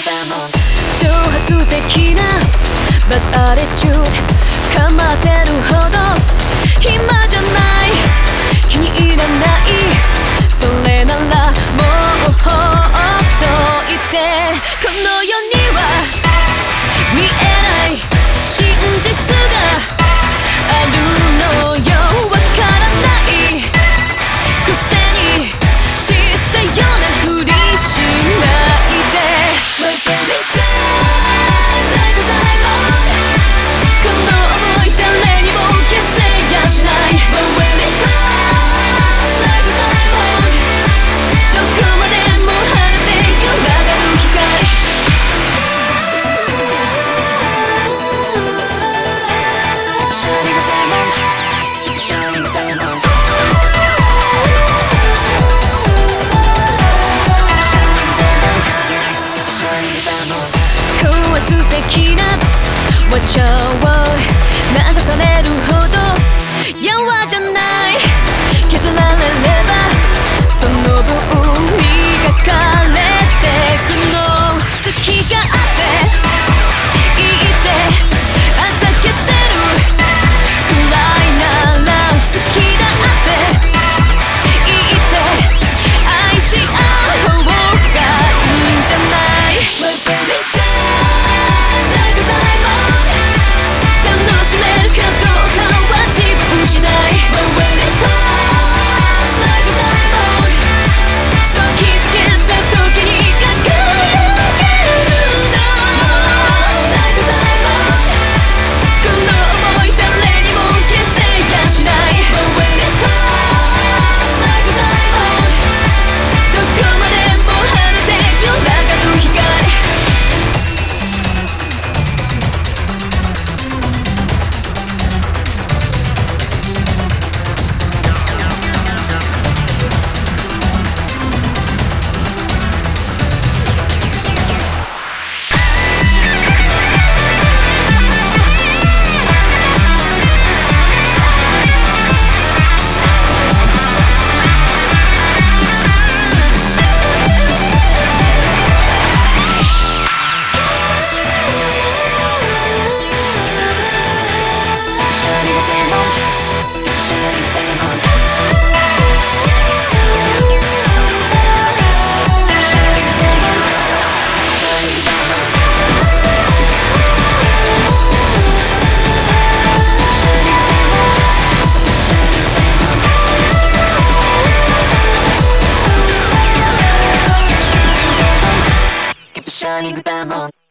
挑発的なバッアレチュード構ってるほど暇じゃない、気に入らない、それならもう放っといて。この世には見えない真実があるのよ。わからないくせに知ったようなふりしないで。この想い誰にも消せやしない。どこまでも晴れてよ流る光。高圧的な話者を流されるほどやわじゃない。削られればその分磨かれてくの。隙があっていてあざけてるくらいなら好きだって言って愛し合う方がいいんじゃない。楽しめるかどうかは自分次第。そう気づけた時に輝けるの。この想い誰にも消せやしない。どこまでも晴れてよ流る光。Shining diamond.